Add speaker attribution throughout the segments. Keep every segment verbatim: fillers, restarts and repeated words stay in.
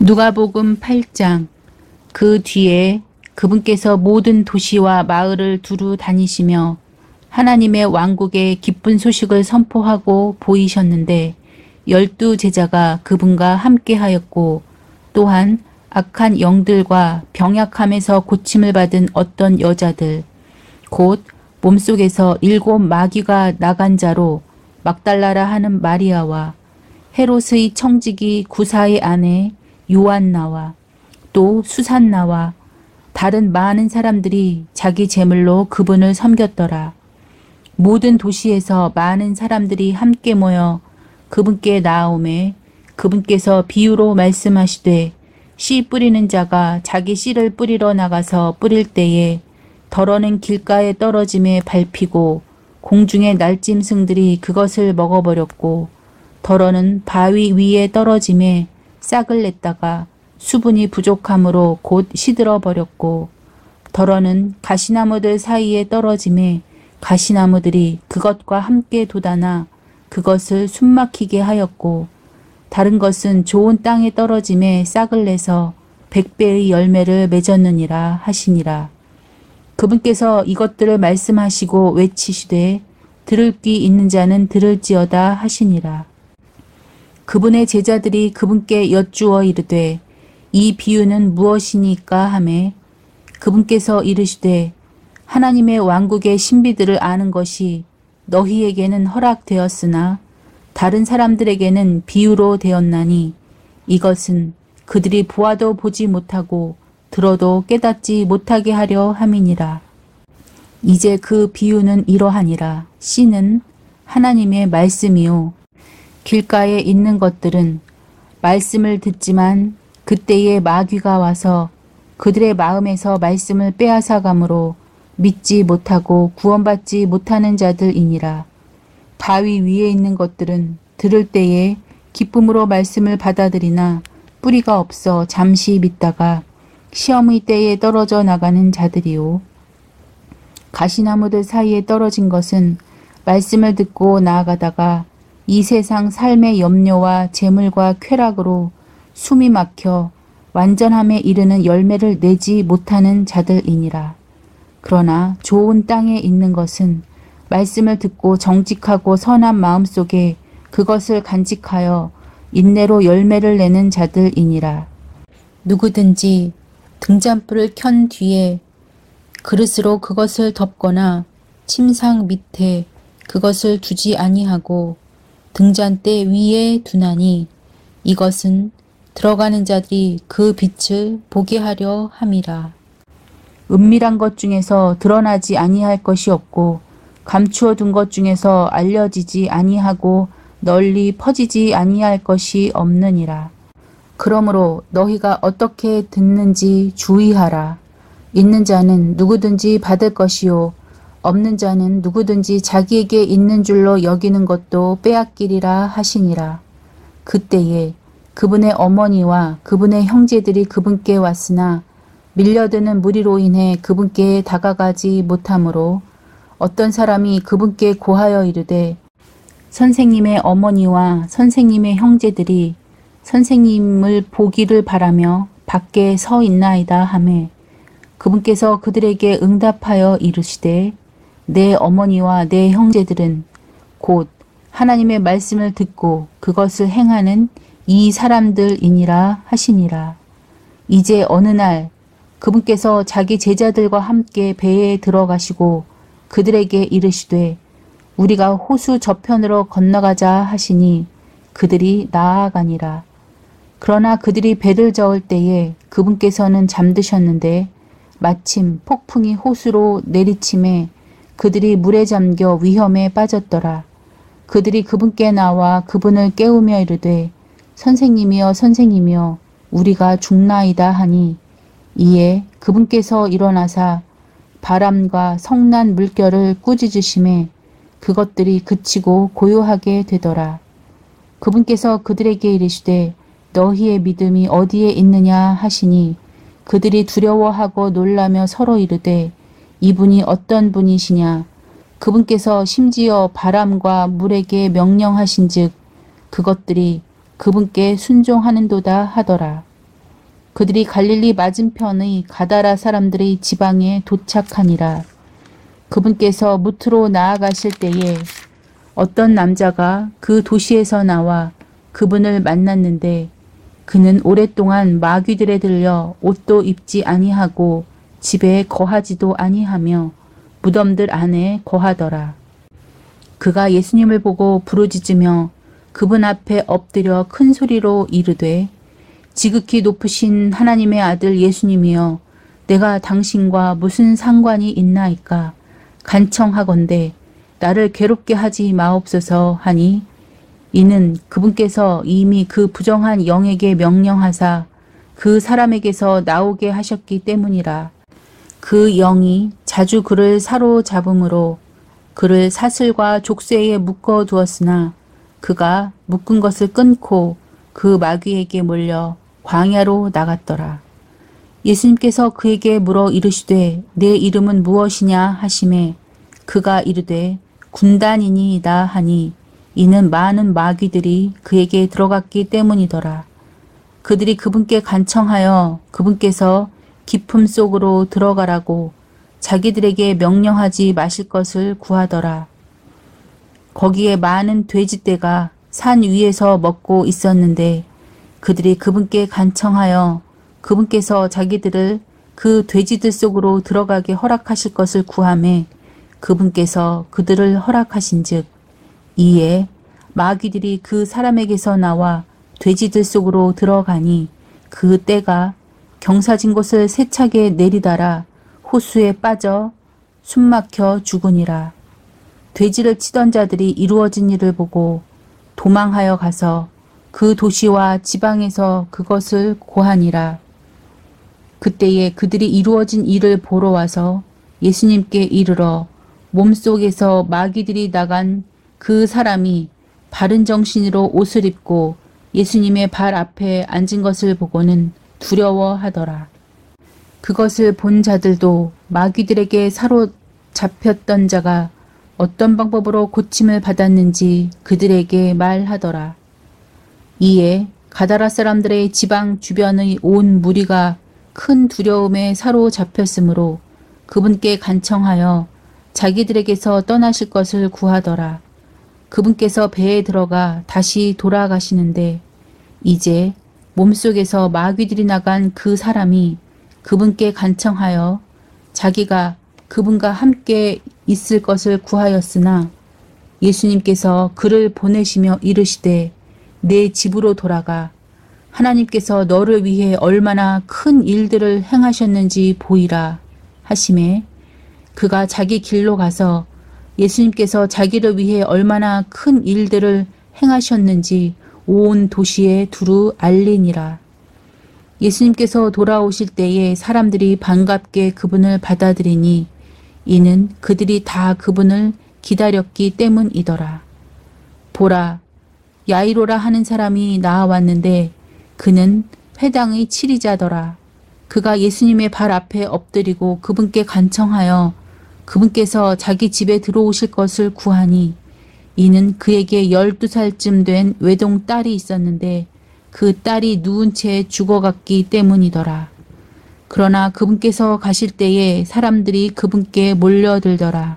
Speaker 1: 누가복음 팔 장. 그 뒤에 그분께서 모든 도시와 마을을 두루 다니시며 하나님의 왕국의 기쁜 소식을 선포하고 보이셨는데 열두 제자가 그분과 함께하였고 또한 악한 영들과 병약함에서 고침을 받은 어떤 여자들 곧 몸속에서 일곱 마귀가 나간 자로 막달라라 하는 마리아와 헤롯의 청지기 구사의 아내 요한나와 또 수산나와 다른 많은 사람들이 자기 제물로 그분을 섬겼더라. 모든 도시에서 많은 사람들이 함께 모여 그분께 나아오매 그분께서 비유로 말씀하시되 씨 뿌리는 자가 자기 씨를 뿌리러 나가서 뿌릴 때에 덜어는 길가에 떨어짐에 밟히고 공중의 날짐승들이 그것을 먹어버렸고 덜어는 바위 위에 떨어짐에 싹을 냈다가 수분이 부족함으로 곧 시들어 버렸고 덜어는 가시나무들 사이에 떨어짐에 가시나무들이 그것과 함께 돋아나 그것을 숨막히게 하였고 다른 것은 좋은 땅에 떨어짐에 싹을 내서 백배의 열매를 맺었느니라 하시니라. 그분께서 이것들을 말씀하시고 외치시되 들을 귀 있는 자는 들을지어다 하시니라. 그분의 제자들이 그분께 여쭈어 이르되 이 비유는 무엇이니까 하매 그분께서 이르시되 하나님의 왕국의 신비들을 아는 것이 너희에게는 허락되었으나 다른 사람들에게는 비유로 되었나니 이것은 그들이 보아도 보지 못하고 들어도 깨닫지 못하게 하려 함이니라. 이제 그 비유는 이러하니라. 씨는 하나님의 말씀이요 길가에 있는 것들은 말씀을 듣지만 그때에 마귀가 와서 그들의 마음에서 말씀을 빼앗아가므로 믿지 못하고 구원받지 못하는 자들이니라. 바위 위에 있는 것들은 들을 때에 기쁨으로 말씀을 받아들이나 뿌리가 없어 잠시 믿다가 시험의 때에 떨어져 나가는 자들이요. 가시나무들 사이에 떨어진 것은 말씀을 듣고 나아가다가 이 세상 삶의 염려와 재물과 쾌락으로 숨이 막혀 완전함에 이르는 열매를 내지 못하는 자들이니라. 그러나 좋은 땅에 있는 것은 말씀을 듣고 정직하고 선한 마음 속에 그것을 간직하여 인내로 열매를 내는 자들이니라. 누구든지 등잔불을 켠 뒤에 그릇으로 그것을 덮거나 침상 밑에 그것을 두지 아니하고 등잔대 위에 두나니 이것은 들어가는 자들이 그 빛을 보게 하려 함이라. 은밀한 것 중에서 드러나지 아니할 것이 없고 감추어 둔 것 중에서 알려지지 아니하고 널리 퍼지지 아니할 것이 없느니라. 그러므로 너희가 어떻게 듣는지 주의하라. 있는 자는 누구든지 받을 것이요 없는 자는 누구든지 자기에게 있는 줄로 여기는 것도 빼앗기리라 하시니라. 그때에 그분의 어머니와 그분의 형제들이 그분께 왔으나 밀려드는 무리로 인해 그분께 다가가지 못하므로 어떤 사람이 그분께 고하여 이르되 선생님의 어머니와 선생님의 형제들이 선생님을 보기를 바라며 밖에 서 있나이다 하매 그분께서 그들에게 응답하여 이르시되 내 어머니와 내 형제들은 곧 하나님의 말씀을 듣고 그것을 행하는 이 사람들이니라 하시니라. 이제 어느 날 그분께서 자기 제자들과 함께 배에 들어가시고 그들에게 이르시되 우리가 호수 저편으로 건너가자 하시니 그들이 나아가니라. 그러나 그들이 배를 저을 때에 그분께서는 잠드셨는데 마침 폭풍이 호수로 내리침에 그들이 물에 잠겨 위험에 빠졌더라. 그들이 그분께 나와 그분을 깨우며 이르되 선생님이여 선생님이여 우리가 죽나이다 하니 이에 그분께서 일어나사 바람과 성난 물결을 꾸짖으심에 그것들이 그치고 고요하게 되더라. 그분께서 그들에게 이르시되 너희의 믿음이 어디에 있느냐 하시니 그들이 두려워하고 놀라며 서로 이르되 이분이 어떤 분이시냐. 그분께서 심지어 바람과 물에게 명령하신즉 그것들이 그분께 순종하는도다 하더라. 그들이 갈릴리 맞은편의 가다라 사람들의 지방에 도착하니라. 그분께서 무트로 나아가실 때에 어떤 남자가 그 도시에서 나와 그분을 만났는데 그는 오랫동안 마귀들에 들려 옷도 입지 아니하고 집에 거하지도 아니하며 무덤들 안에 거하더라. 그가 예수님을 보고 부르짖으며 그분 앞에 엎드려 큰 소리로 이르되 지극히 높으신 하나님의 아들 예수님이여 내가 당신과 무슨 상관이 있나이까 간청하건대 나를 괴롭게 하지 마옵소서 하니 이는 그분께서 이미 그 부정한 영에게 명령하사 그 사람에게서 나오게 하셨기 때문이라. 그 영이 자주 그를 사로잡음으로 그를 사슬과 족쇄에 묶어 두었으나 그가 묶은 것을 끊고 그 마귀에게 몰려 광야로 나갔더라. 예수님께서 그에게 물어 이르시되 내 이름은 무엇이냐 하시매 그가 이르되 군단이니이다 하니 이는 많은 마귀들이 그에게 들어갔기 때문이더라. 그들이 그분께 간청하여 그분께서 깊음 속으로 들어가라고 자기들에게 명령하지 마실 것을 구하더라. 거기에 많은 돼지떼가 산 위에서 먹고 있었는데 그들이 그분께 간청하여 그분께서 자기들을 그 돼지들 속으로 들어가게 허락하실 것을 구하매 그분께서 그들을 허락하신즉 이에 마귀들이 그 사람에게서 나와 돼지들 속으로 들어가니 그 떼가 경사진 곳을 세차게 내리다라 호수에 빠져 숨막혀 죽으니라. 돼지를 치던 자들이 이루어진 일을 보고 도망하여 가서 그 도시와 지방에서 그것을 고하니라. 그때에 그들이 이루어진 일을 보러 와서 예수님께 이르러 몸속에서 마귀들이 나간 그 사람이 바른 정신으로 옷을 입고 예수님의 발 앞에 앉은 것을 보고는 두려워하더라. 그것을 본 자들도 마귀들에게 사로잡혔던 자가 어떤 방법으로 고침을 받았는지 그들에게 말하더라. 이에 가다라 사람들의 지방 주변의 온 무리가 큰 두려움에 사로잡혔으므로 그분께 간청하여 자기들에게서 떠나실 것을 구하더라. 그분께서 배에 들어가 다시 돌아가시는데 이제 몸속에서 마귀들이 나간 그 사람이 그분께 간청하여 자기가 그분과 함께 있을 것을 구하였으나 예수님께서 그를 보내시며 이르시되 내 집으로 돌아가 하나님께서 너를 위해 얼마나 큰 일들을 행하셨는지 보이라 하시매 그가 자기 길로 가서 예수님께서 자기를 위해 얼마나 큰 일들을 행하셨는지 온 도시에 두루 알리니라. 예수님께서 돌아오실 때에 사람들이 반갑게 그분을 받아들이니 이는 그들이 다 그분을 기다렸기 때문이더라. 보라, 야이로라 하는 사람이 나아왔는데 그는 회당의 치리자더라. 그가 예수님의 발 앞에 엎드리고 그분께 간청하여 그분께서 자기 집에 들어오실 것을 구하니 이는 그에게 열두 살쯤 된 외동 딸이 있었는데 그 딸이 누운 채 죽어갔기 때문이더라. 그러나 그분께서 가실 때에 사람들이 그분께 몰려들더라.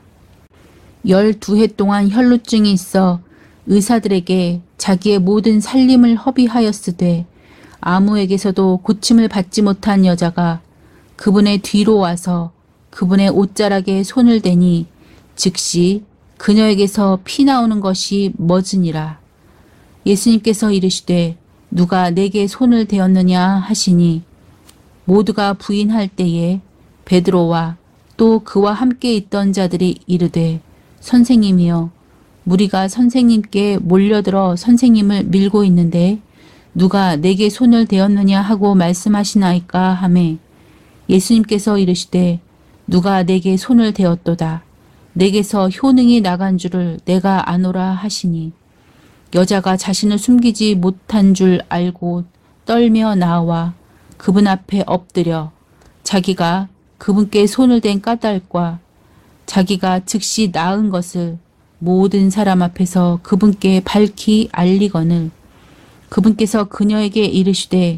Speaker 1: 열두 해 동안 혈루증이 있어 의사들에게 자기의 모든 살림을 허비하였으되 아무에게서도 고침을 받지 못한 여자가 그분의 뒤로 와서 그분의 옷자락에 손을 대니 즉시 그녀에게서 피 나오는 것이 멎으니라. 예수님께서 이르시되 누가 내게 손을 대었느냐 하시니 모두가 부인할 때에 베드로와 또 그와 함께 있던 자들이 이르되 선생님이여 무리가 선생님께 몰려들어 선생님을 밀고 있는데 누가 내게 손을 대었느냐 하고 말씀하시나이까 하매 예수님께서 이르시되 누가 내게 손을 대었도다. 내게서 효능이 나간 줄을 내가 아노라 하시니 여자가 자신을 숨기지 못한 줄 알고 떨며 나와 그분 앞에 엎드려 자기가 그분께 손을 댄 까닭과 자기가 즉시 나은 것을 모든 사람 앞에서 그분께 밝히 알리거늘 그분께서 그녀에게 이르시되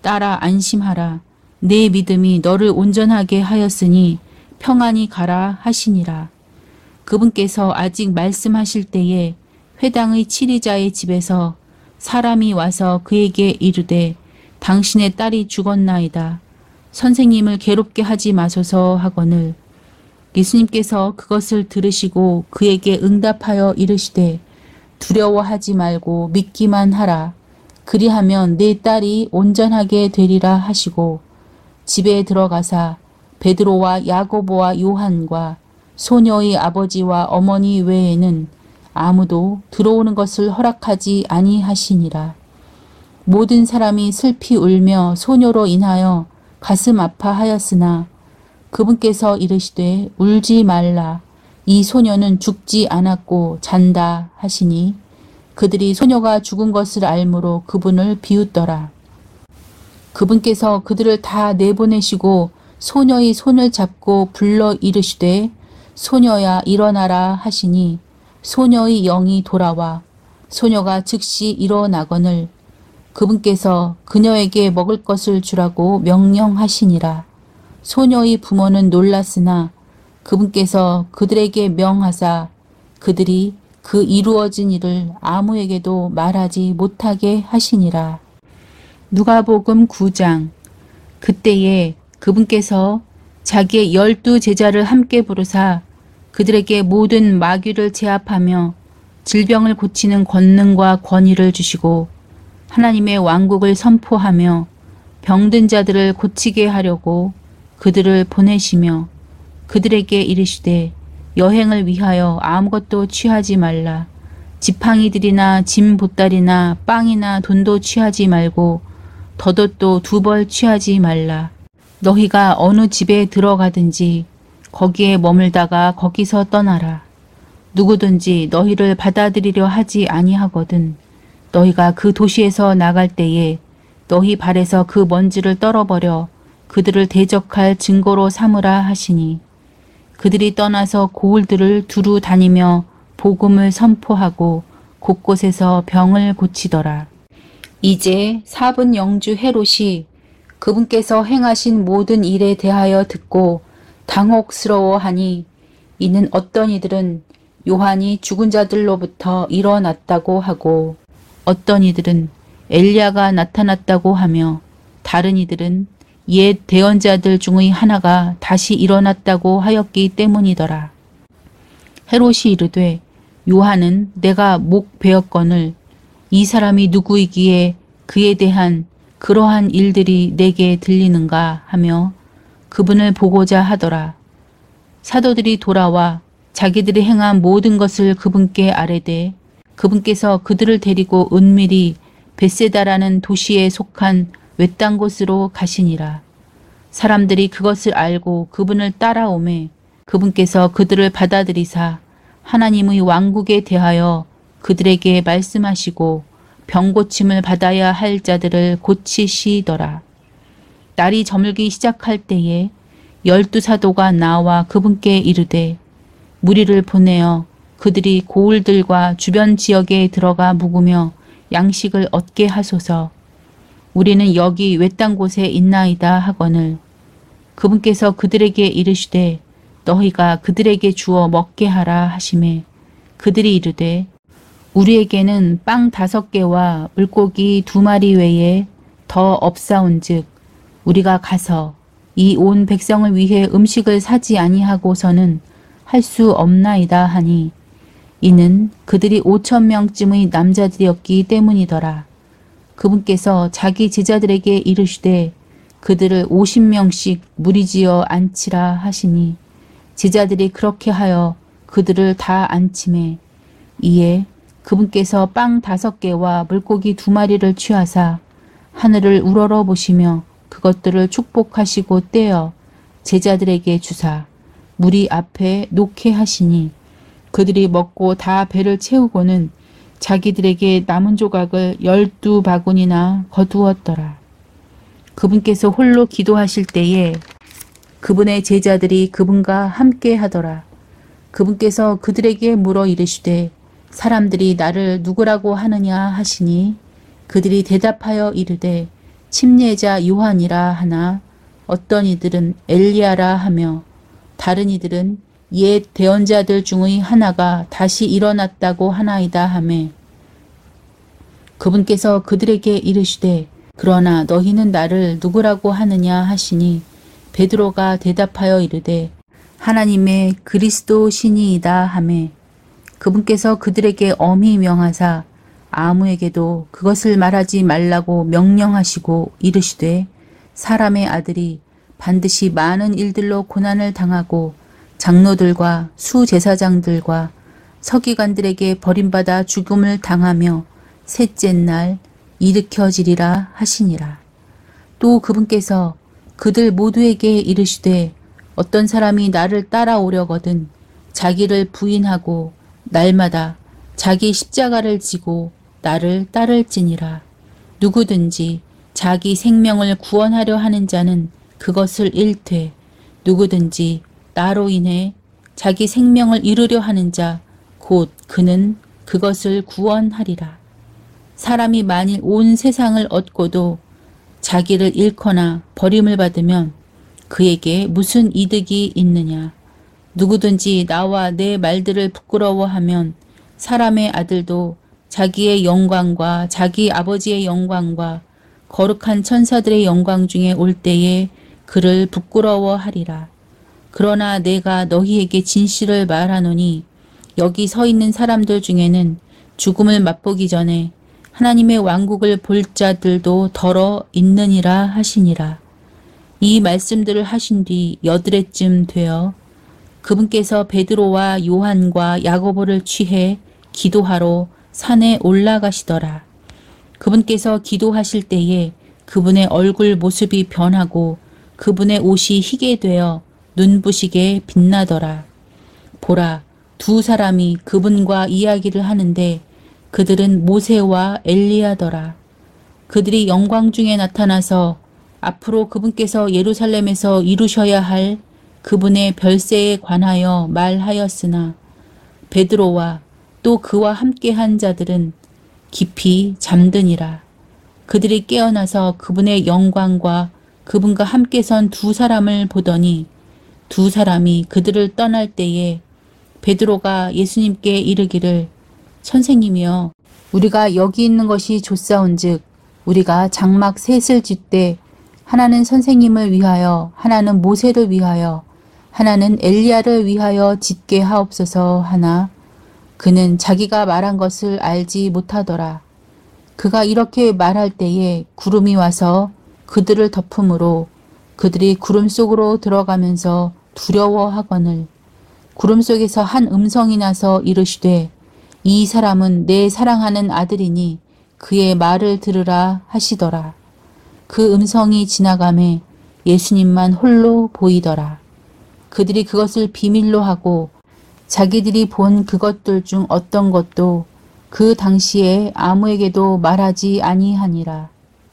Speaker 1: 따라 안심하라. 내 믿음이 너를 온전하게 하였으니 평안히 가라 하시니라. 그분께서 아직 말씀하실 때에 회당의 치리자의 집에서 사람이 와서 그에게 이르되 당신의 딸이 죽었나이다. 선생님을 괴롭게 하지 마소서 하거늘 예수님께서 그것을 들으시고 그에게 응답하여 이르시되 두려워하지 말고 믿기만 하라. 그리하면 내 딸이 온전하게 되리라 하시고 집에 들어가사 베드로와 야고보와 요한과 소녀의 아버지와 어머니 외에는 아무도 들어오는 것을 허락하지 아니하시니라. 모든 사람이 슬피 울며 소녀로 인하여 가슴 아파하였으나 그분께서 이르시되 울지 말라. 이 소녀는 죽지 않았고 잔다 하시니 그들이 소녀가 죽은 것을 알므로 그분을 비웃더라. 그분께서 그들을 다 내보내시고 소녀의 손을 잡고 불러 이르시되 소녀야 일어나라 하시니 소녀의 영이 돌아와 소녀가 즉시 일어나거늘 그분께서 그녀에게 먹을 것을 주라고 명령하시니라. 소녀의 부모는 놀랐으나 그분께서 그들에게 명하사 그들이 그 이루어진 일을 아무에게도 말하지 못하게 하시니라. 누가복음 구 장. 그때에 그분께서 자기의 열두 제자를 함께 부르사 그들에게 모든 마귀를 제압하며 질병을 고치는 권능과 권위를 주시고 하나님의 왕국을 선포하며 병든 자들을 고치게 하려고 그들을 보내시며 그들에게 이르시되 여행을 위하여 아무것도 취하지 말라. 지팡이들이나 짐 보따리나 빵이나 돈도 취하지 말고 덧옷도 두 벌 취하지 말라. 너희가 어느 집에 들어가든지 거기에 머물다가 거기서 떠나라. 누구든지 너희를 받아들이려 하지 아니하거든 너희가 그 도시에서 나갈 때에 너희 발에서 그 먼지를 떨어버려 그들을 대적할 증거로 삼으라 하시니 그들이 떠나서 고을들을 두루 다니며 복음을 선포하고 곳곳에서 병을 고치더라. 이제 사분 영주 헤롯이 그분께서 행하신 모든 일에 대하여 듣고 당혹스러워하니 이는 어떤 이들은 요한이 죽은 자들로부터 일어났다고 하고 어떤 이들은 엘리야가 나타났다고 하며 다른 이들은 옛 대언자들 중의 하나가 다시 일어났다고 하였기 때문이더라. 헤롯이 이르되 요한은 내가 목 베었거늘 이 사람이 누구이기에 그에 대한 그러한 일들이 내게 들리는가 하며 그분을 보고자 하더라. 사도들이 돌아와 자기들이 행한 모든 것을 그분께 아뢰되 그분께서 그들을 데리고 은밀히 벳세다라는 도시에 속한 외딴 곳으로 가시니라. 사람들이 그것을 알고 그분을 따라오매 그분께서 그들을 받아들이사 하나님의 왕국에 대하여 그들에게 말씀하시고 병고침을 받아야 할 자들을 고치시더라. 날이 저물기 시작할 때에 열두 사도가 나와 그분께 이르되 무리를 보내어 그들이 고을들과 주변 지역에 들어가 묵으며 양식을 얻게 하소서. 우리는 여기 외딴 곳에 있나이다 하거늘 그분께서 그들에게 이르시되 너희가 그들에게 주어 먹게 하라 하시매 그들이 이르되 우리에게는 빵 다섯 개와 물고기 두 마리 외에 더 없사온즉 우리가 가서 이 온 백성을 위해 음식을 사지 아니하고서는 할 수 없나이다 하니 이는 그들이 오천 명쯤의 남자들이었기 때문이더라. 그분께서 자기 제자들에게 이르시되 그들을 오십 명씩 무리지어 앉히라 하시니 제자들이 그렇게 하여 그들을 다 앉히매 이에 그분께서 빵 다섯 개와 물고기 두 마리를 취하사 하늘을 우러러 보시며 그것들을 축복하시고 떼어 제자들에게 주사 무리 앞에 놓게 하시니 그들이 먹고 다 배를 채우고는 자기들에게 남은 조각을 열두 바구니나 거두었더라. 그분께서 홀로 기도하실 때에 그분의 제자들이 그분과 함께 하더라. 그분께서 그들에게 물어 이르시되 사람들이 나를 누구라고 하느냐 하시니 그들이 대답하여 이르되 침례자 요한이라 하나 어떤 이들은 엘리야라 하며 다른 이들은 옛 대언자들 중의 하나가 다시 일어났다고 하나이다 하매 그분께서 그들에게 이르시되 그러나 너희는 나를 누구라고 하느냐 하시니 베드로가 대답하여 이르되 하나님의 그리스도 신이이다 하매 그분께서 그들에게 엄히 명하사 아무에게도 그것을 말하지 말라고 명령하시고 이르시되 사람의 아들이 반드시 많은 일들로 고난을 당하고 장로들과 수제사장들과 서기관들에게 버림받아 죽음을 당하며 셋째 날 일으켜지리라 하시니라. 또 그분께서 그들 모두에게 이르시되 어떤 사람이 나를 따라오려거든 자기를 부인하고 날마다 자기 십자가를 지고 나를 따를지니라. 누구든지 자기 생명을 구원하려 하는 자는 그것을 잃되 누구든지 나로 인해 자기 생명을 잃으려 하는 자 곧 그는 그것을 구원하리라. 사람이 만일 온 세상을 얻고도 자기를 잃거나 버림을 받으면 그에게 무슨 이득이 있느냐. 누구든지 나와 내 말들을 부끄러워하면 사람의 아들도 자기의 영광과 자기 아버지의 영광과 거룩한 천사들의 영광 중에 올 때에 그를 부끄러워하리라. 그러나 내가 너희에게 진실을 말하노니 여기 서 있는 사람들 중에는 죽음을 맛보기 전에 하나님의 왕국을 볼 자들도 더러 있느니라 하시니라. 이 말씀들을 하신 뒤 여드레쯤 되어 그분께서 베드로와 요한과 야고보를 취해 기도하러 산에 올라가시더라. 그분께서 기도하실 때에 그분의 얼굴 모습이 변하고 그분의 옷이 희게 되어 눈부시게 빛나더라. 보라, 두 사람이 그분과 이야기를 하는데 그들은 모세와 엘리야더라. 그들이 영광 중에 나타나서 앞으로 그분께서 예루살렘에서 이루셔야 할 그분의 별세에 관하여 말하였으나 베드로와 또 그와 함께한 자들은 깊이 잠드니라. 그들이 깨어나서 그분의 영광과 그분과 함께 선 두 사람을 보더니 두 사람이 그들을 떠날 때에 베드로가 예수님께 이르기를 선생님이여 우리가 여기 있는 것이 좋사온즉 우리가 장막 셋을 짓되 하나는 선생님을 위하여 하나는 모세를 위하여 하나는 엘리야를 위하여 짓게 하옵소서 하나 그는 자기가 말한 것을 알지 못하더라. 그가 이렇게 말할 때에 구름이 와서 그들을 덮음으로 그들이 구름 속으로 들어가면서 두려워하거늘 구름 속에서 한 음성이 나서 이르시되 이 사람은 내 사랑하는 아들이니 그의 말을 들으라 하시더라. 그 음성이 지나가매 예수님만 홀로 보이더라. 그들이 그것을 비밀로 하고 자기들이 본 그것들 중 어떤 것도 그 당시에 아무에게도 말하지 아니하니라.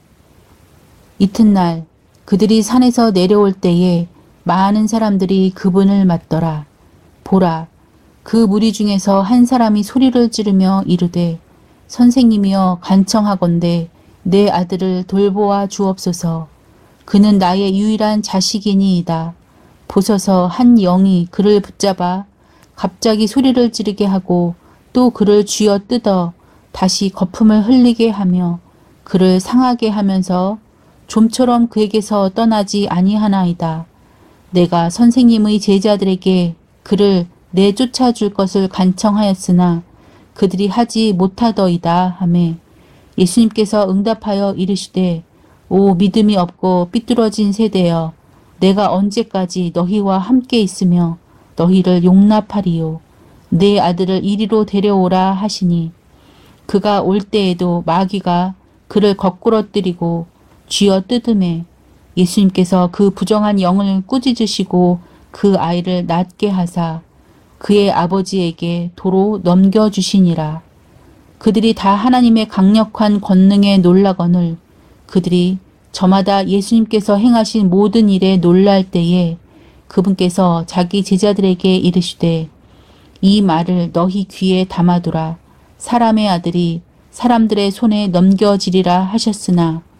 Speaker 1: 이튿날 그들이 산에서 내려올 때에 많은 사람들이 그분을 맞더라. 보라, 그 무리 중에서 한 사람이 소리를 지르며 이르되 선생님이여 간청하건대 내 아들을 돌보아 주옵소서. 그는 나의 유일한 자식이니이다. 보소서 한 영이 그를 붙잡아 갑자기 소리를 지르게 하고 또 그를 쥐어 뜯어 다시 거품을 흘리게 하며 그를 상하게 하면서 좀처럼 그에게서 떠나지 아니하나이다. 내가 선생님의 제자들에게 그를 내쫓아 줄 것을 간청하였으나 그들이 하지 못하더이다 하매 예수님께서 응답하여 이르시되 오 믿음이 없고 삐뚤어진 세대여 내가 언제까지 너희와 함께 있으며 너희를 용납하리요. 내 아들을 이리로 데려오라 하시니 그가 올 때에도 마귀가 그를 거꾸러뜨리고 쥐어 뜯음에 예수님께서 그 부정한 영을 꾸짖으시고 그 아이를 낫게 하사 그의 아버지에게 도로 넘겨주시니라. 그들이 다 하나님의 강력한 권능에 놀라거늘 그들이 저마다 예수님께서 행하신 모든 일에 놀랄 때에 그분께서 자기 제자들에게 이르시되 이 말을 너희 귀에 담아두라. 사람의 아들이 사람들의 손에 넘겨지리라 하셨으나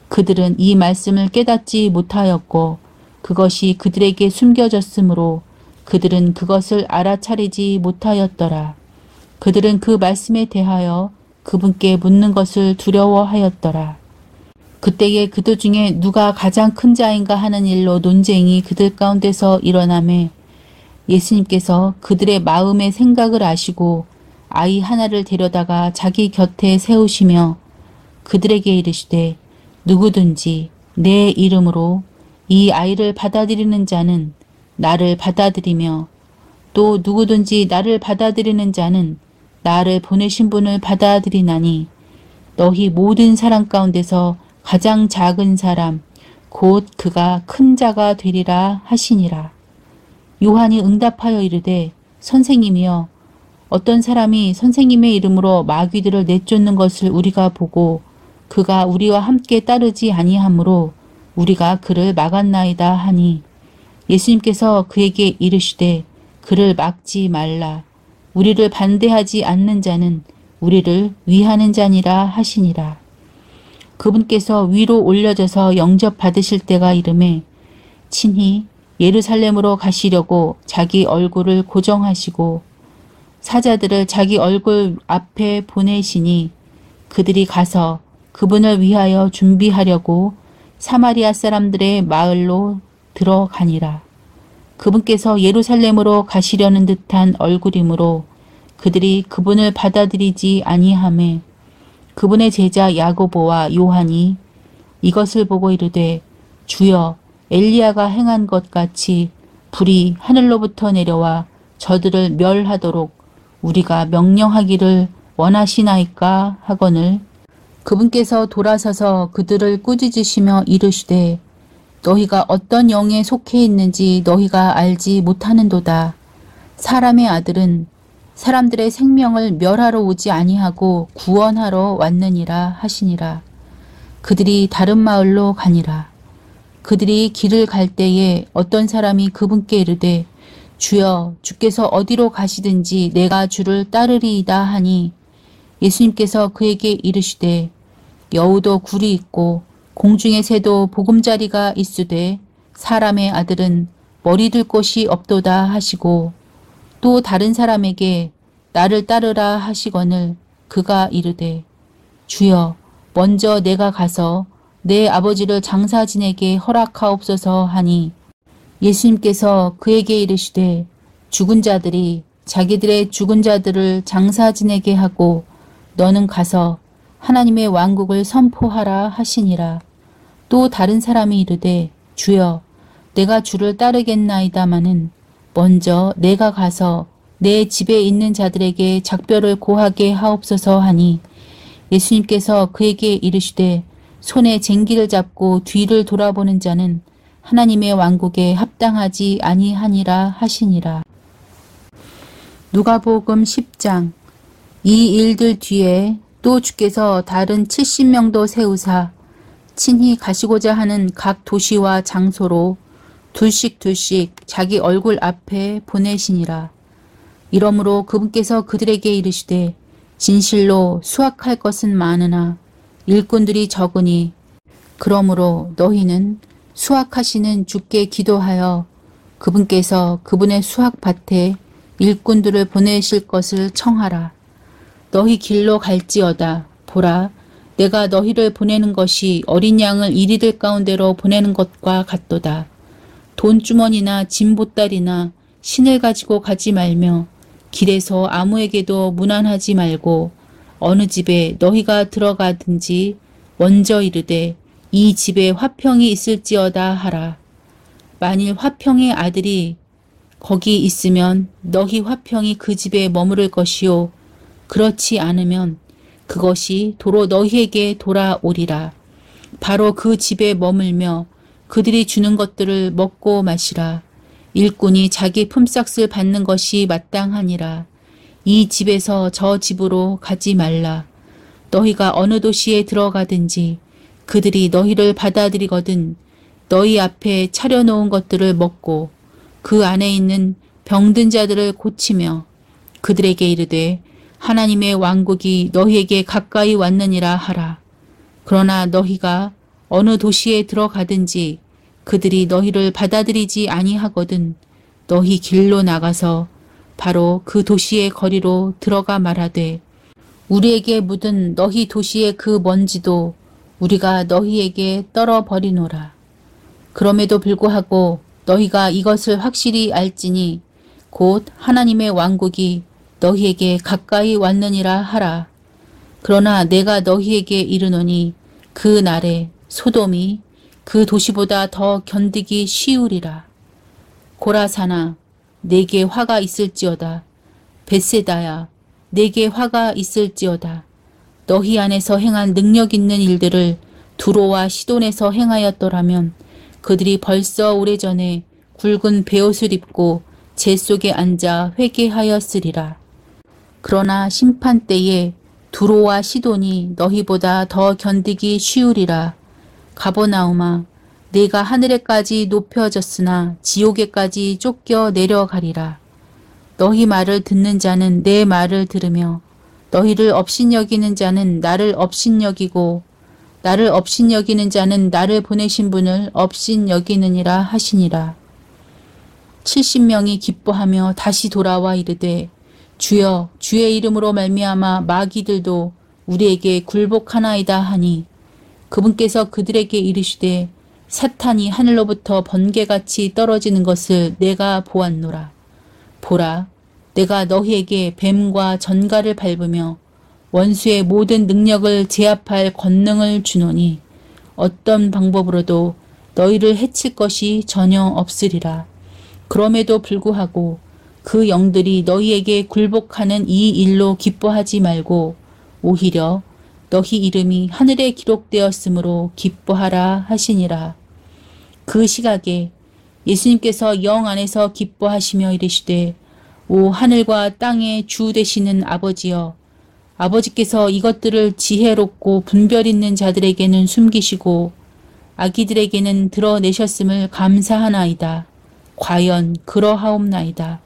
Speaker 1: 그들은 이 말씀을 깨닫지 못하였고 그것이 그들에게 숨겨졌으므로 그들은 그것을 알아차리지 못하였더라. 그들은 그 말씀에 대하여 그분께 묻는 것을 두려워하였더라. 그때에 그들 중에 누가 가장 큰 자인가 하는 일로 논쟁이 그들 가운데서 일어나매 예수님께서 그들의 마음의 생각을 아시고 아이 하나를 데려다가 자기 곁에 세우시며 그들에게 이르시되 누구든지 내 이름으로 이 아이를 받아들이는 자는 나를 받아들이며 또 누구든지 나를 받아들이는 자는 나를 보내신 분을 받아들이나니 너희 모든 사람 가운데서 가장 작은 사람 곧 그가 큰 자가 되리라 하시니라. 요한이 응답하여 이르되 선생님이여 어떤 사람이 선생님의 이름으로 마귀들을 내쫓는 것을 우리가 보고 그가 우리와 함께 따르지 아니하므로 우리가 그를 막았나이다 하니 예수님께서 그에게 이르시되 그를 막지 말라. 우리를 반대하지 않는 자는 우리를 위하는 자니라 하시니라. 그분께서 위로 올려져서 영접받으실 때가 이르매 친히 예루살렘으로 가시려고 자기 얼굴을 고정하시고 사자들을 자기 얼굴 앞에 보내시니 그들이 가서 그분을 위하여 준비하려고 사마리아 사람들의 마을로 들어가니라. 그분께서 예루살렘으로 가시려는 듯한 얼굴이므로 그들이 그분을 받아들이지 아니하매 그분의 제자 야고보와 요한이 이것을 보고 이르되 주여 엘리야가 행한 것 같이 불이 하늘로부터 내려와 저들을 멸하도록 우리가 명령하기를 원하시나이까 하거늘 그분께서 돌아서서 그들을 꾸짖으시며 이르시되 너희가 어떤 영에 속해 있는지 너희가 알지 못하는도다. 사람의 아들은 사람들의 생명을 멸하러 오지 아니하고 구원하러 왔느니라 하시니라. 그들이 다른 마을로 가니라. 그들이 길을 갈 때에 어떤 사람이 그분께 이르되 주여 주께서 어디로 가시든지 내가 주를 따르리이다 하니 예수님께서 그에게 이르시되 여우도 굴이 있고 공중의 새도 보금자리가 있으되 사람의 아들은 머리 둘 곳이 없도다 하시고 또 다른 사람에게 나를 따르라 하시거늘 그가 이르되 주여 먼저 내가 가서 내 아버지를 장사 지내게 허락하옵소서 하니 예수님께서 그에게 이르시되 죽은 자들이 자기들의 죽은 자들을 장사 지내게 하고 너는 가서 하나님의 왕국을 선포하라 하시니라. 또 다른 사람이 이르되 주여 내가 주를 따르겠나이다마는 먼저 내가 가서 내 집에 있는 자들에게 작별을 고하게 하옵소서 하니 예수님께서 그에게 이르시되 손에 쟁기를 잡고 뒤를 돌아보는 자는 하나님의 왕국에 합당하지 아니하니라 하시니라. 누가복음 십 장. 이 일들 뒤에 또 주께서 다른 칠십 명도 세우사 친히 가시고자 하는 각 도시와 장소로 둘씩 둘씩 자기 얼굴 앞에 보내시니라. 이러므로 그분께서 그들에게 이르시되 진실로 수확할 것은 많으나 일꾼들이 적으니 그러므로 너희는 수확하시는 주께 기도하여 그분께서 그분의 수확밭에 일꾼들을 보내실 것을 청하라. 너희 길로 갈지어다. 보라, 내가 너희를 보내는 것이 어린 양을 이리들 가운데로 보내는 것과 같도다. 돈주머니나 짐보따리나 신을 가지고 가지 말며 길에서 아무에게도 무난하지 말고 어느 집에 너희가 들어가든지 먼저 이르되 이 집에 화평이 있을지어다 하라. 만일 화평의 아들이 거기 있으면 너희 화평이 그 집에 머무를 것이요 그렇지 않으면 그것이 도로 너희에게 돌아오리라. 바로 그 집에 머물며 그들이 주는 것들을 먹고 마시라. 일꾼이 자기 품삯을 받는 것이 마땅하니라. 이 집에서 저 집으로 가지 말라. 너희가 어느 도시에 들어가든지 그들이 너희를 받아들이거든 너희 앞에 차려놓은 것들을 먹고 그 안에 있는 병든 자들을 고치며 그들에게 이르되 하나님의 왕국이 너희에게 가까이 왔느니라 하라. 그러나 너희가 어느 도시에 들어가든지 그들이 너희를 받아들이지 아니하거든 너희 길로 나가서 바로 그 도시의 거리로 들어가 말하되 우리에게 묻은 너희 도시의 그 먼지도 우리가 너희에게 떨어버리노라. 그럼에도 불구하고 너희가 이것을 확실히 알지니 곧 하나님의 왕국이 너희에게 가까이 왔느니라 하라. 그러나 내가 너희에게 이르노니 그 날에 소돔이 그 도시보다 더 견디기 쉬우리라. 고라사나 내게 화가 있을지어다. 벳세다야 내게 화가 있을지어다. 너희 안에서 행한 능력 있는 일들을 두로와 시돈에서 행하였더라면 그들이 벌써 오래전에 굵은 베옷을 입고 재 속에 앉아 회개하였으리라. 그러나 심판 때에 두로와 시돈이 너희보다 더 견디기 쉬우리라. 가버나움아 내가 하늘에까지 높여졌으나 지옥에까지 쫓겨 내려가리라. 너희 말을 듣는 자는 내 말을 들으며 너희를 업신여기는 자는 나를 업신여기고 나를 업신여기는 자는 나를 보내신 분을 업신여기느니라 하시니라. 칠십 명이 기뻐하며 다시 돌아와 이르되 주여 주의 이름으로 말미암아 마귀들도 우리에게 굴복하나이다 하니 그분께서 그들에게 이르시되 사탄이 하늘로부터 번개같이 떨어지는 것을 내가 보았노라. 보라 내가 너희에게 뱀과 전갈을 밟으며 원수의 모든 능력을 제압할 권능을 주노니 어떤 방법으로도 너희를 해칠 것이 전혀 없으리라. 그럼에도 불구하고 그 영들이 너희에게 굴복하는 이 일로 기뻐하지 말고 오히려 너희 이름이 하늘에 기록되었으므로 기뻐하라 하시니라. 그 시각에 예수님께서 영 안에서 기뻐하시며 이르시되 오 하늘과 땅의 주 되시는 아버지여 아버지께서 이것들을 지혜롭고 분별 있는 자들에게는 숨기시고 아기들에게는 드러내셨음을 감사하나이다. 과연 그러하옵나이다.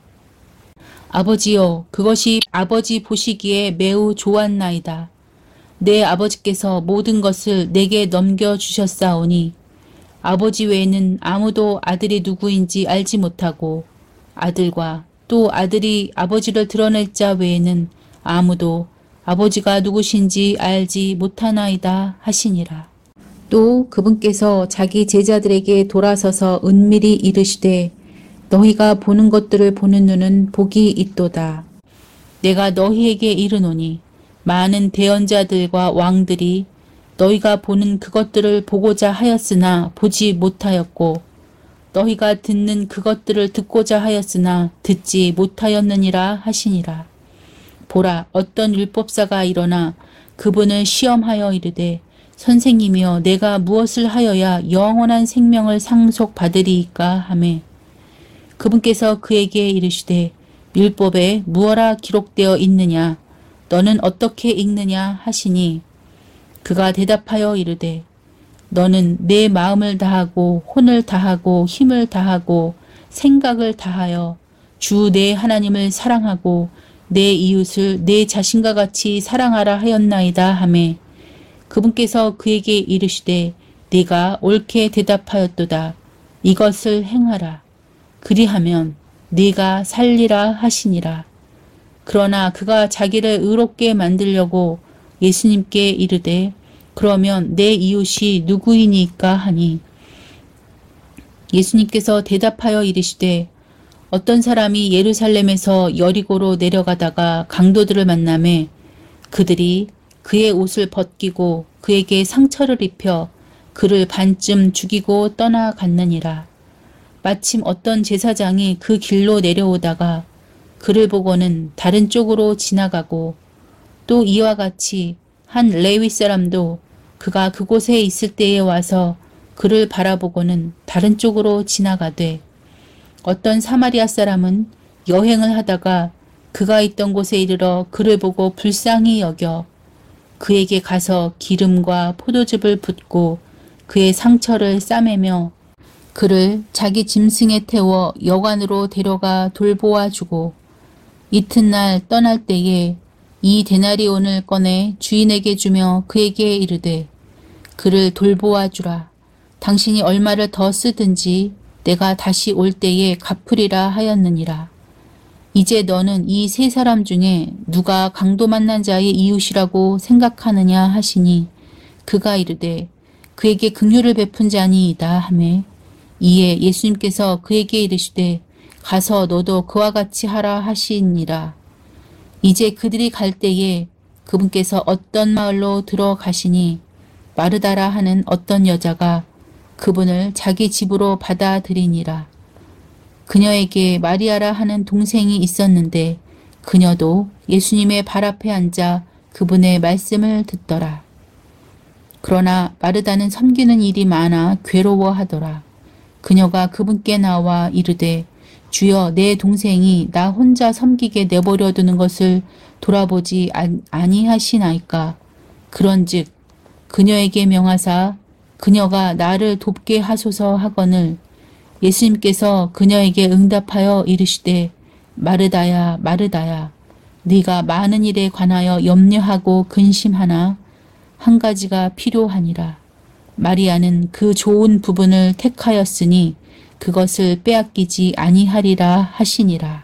Speaker 1: 아버지여 그것이 아버지 보시기에 매우 좋았나이다. 내 아버지께서 모든 것을 내게 넘겨주셨사오니 아버지 외에는 아무도 아들이 누구인지 알지 못하고 아들과 또 아들이 아버지를 드러낼 자 외에는 아무도 아버지가 누구신지 알지 못하나이다 하시니라. 또 그분께서 자기 제자들에게 돌아서서 은밀히 이르시되 너희가 보는 것들을 보는 눈은 복이 있도다. 내가 너희에게 이르노니 많은 대언자들과 왕들이 너희가 보는 그것들을 보고자 하였으나 보지 못하였고 너희가 듣는 그것들을 듣고자 하였으나 듣지 못하였느니라 하시니라. 보라 어떤 율법사가 일어나 그분을 시험하여 이르되 선생님이여 내가 무엇을 하여야 영원한 생명을 상속받으리이까 하매 그분께서 그에게 이르시되 율법에 무엇라 기록되어 있느냐 너는 어떻게 읽느냐 하시니 그가 대답하여 이르되 너는 내 마음을 다하고 혼을 다하고 힘을 다하고 생각을 다하여 주 내 하나님을 사랑하고 내 이웃을 내 자신과 같이 사랑하라 하였나이다 하매 그분께서 그에게 이르시되 네가 옳게 대답하였도다. 이것을 행하라. 그리하면 네가 살리라 하시니라. 그러나 그가 자기를 의롭게 만들려고 예수님께 이르되 그러면 내 이웃이 누구이니까 하니 예수님께서 대답하여 이르시되 어떤 사람이 예루살렘에서 여리고로 내려가다가 강도들을 만나매 그들이 그의 옷을 벗기고 그에게 상처를 입혀 그를 반쯤 죽이고 떠나갔느니라. 마침 어떤 제사장이 그 길로 내려오다가 그를 보고는 다른 쪽으로 지나가고 또 이와 같이 한 레위 사람도 그가 그곳에 있을 때에 와서 그를 바라보고는 다른 쪽으로 지나가되 어떤 사마리아 사람은 여행을 하다가 그가 있던 곳에 이르러 그를 보고 불쌍히 여겨 그에게 가서 기름과 포도즙을 붓고 그의 상처를 싸매며 그를 자기 짐승에 태워 여관으로 데려가 돌보아 주고 이튿날 떠날 때에 이 데나리온을 꺼내 주인에게 주며 그에게 이르되 그를 돌보아 주라. 당신이 얼마를 더 쓰든지 내가 다시 올 때에 갚으리라 하였느니라. 이제 너는 이 세 사람 중에 누가 강도 만난 자의 이웃이라고 생각하느냐 하시니 그가 이르되 그에게 긍휼을 베푼 자니이다 하매 이에 예수님께서 그에게 이르시되 가서 너도 그와 같이 하라 하시니라. 이제 그들이 갈 때에 그분께서 어떤 마을로 들어가시니 마르다라 하는 어떤 여자가 그분을 자기 집으로 받아들이니라. 그녀에게 마리아라 하는 동생이 있었는데 그녀도 예수님의 발 앞에 앉아 그분의 말씀을 듣더라. 그러나 마르다는 섬기는 일이 많아 괴로워하더라. 그녀가 그분께 나와 이르되 주여 내 동생이 나 혼자 섬기게 내버려 두는 것을 돌아보지 아니하시나이까. 그런즉 그녀에게 명하사 그녀가 나를 돕게 하소서 하거늘 예수님께서 그녀에게 응답하여 이르시되 마르다야 마르다야 네가 많은 일에 관하여 염려하고 근심하나 한 가지가 필요하니라. 마리아는 그 좋은 부분을 택하였으니 그것을 빼앗기지 아니하리라 하시니라.